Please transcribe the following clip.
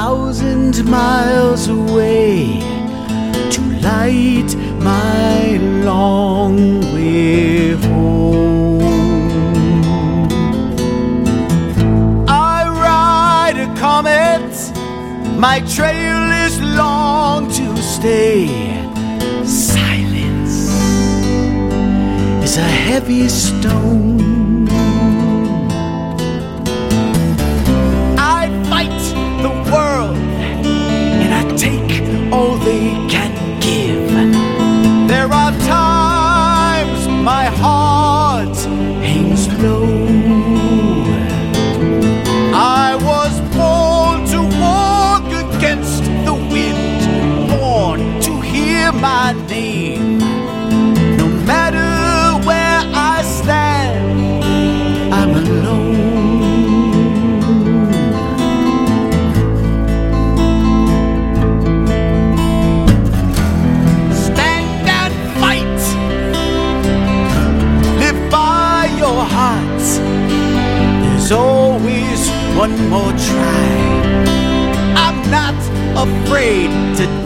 1,000 miles away to light my long way home. I ride a comet, my trail is long to stay. Silence is a heavy stone. I fight the world and I take all they can give. There are times my heart hangs low. I was born to walk against the wind, born to hear my name. No matter where I stand, I'm alone. Stand and fight. Live by your heart. There's always one more try. I'm not afraid to